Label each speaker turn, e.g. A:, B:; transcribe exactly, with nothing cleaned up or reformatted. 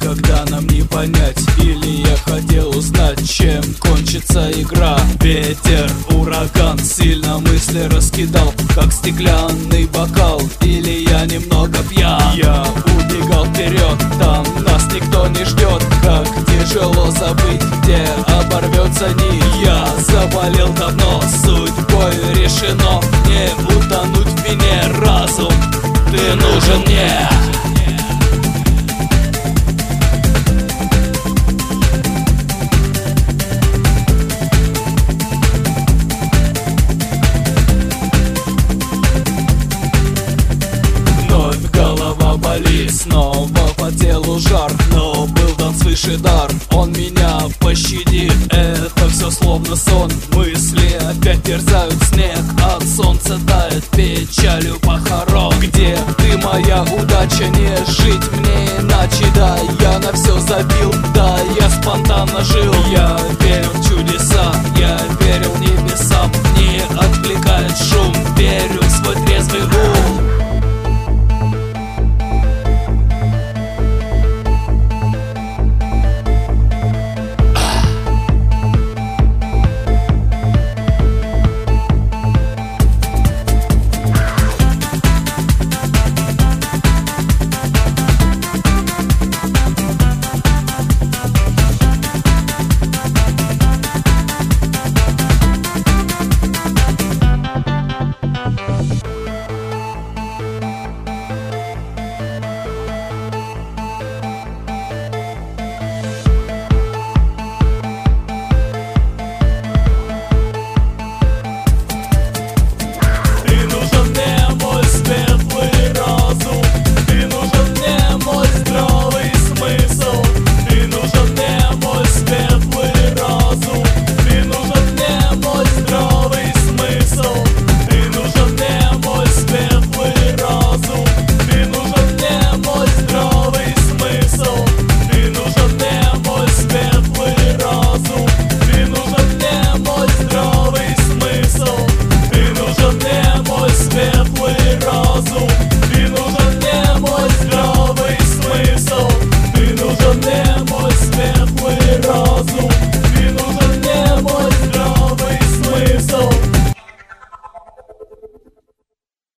A: никогда нам не понять. Или я хотел узнать, чем кончится игра. Ветер, ураган, сильно мысли раскидал, как стеклянный бокал. Или я немного пьян. Я убегал вперед, там нас никто не ждет. Как тяжело забыть, где оборвется нить. Я заболел давно, судьбой решено не утонуть в вине. Разум, ты нужен мне. Вновь голова болит, снова по телу жар, но был дан свыше дар, он меня пощадит. Это все словно сон, мысли опять терзают снег, от солнца тает печалью похорон. Где ты, моя удача, не жить мне иначе? Да, я на все забил, да, я спонтанно жил. Я верил в чудеса, я верил не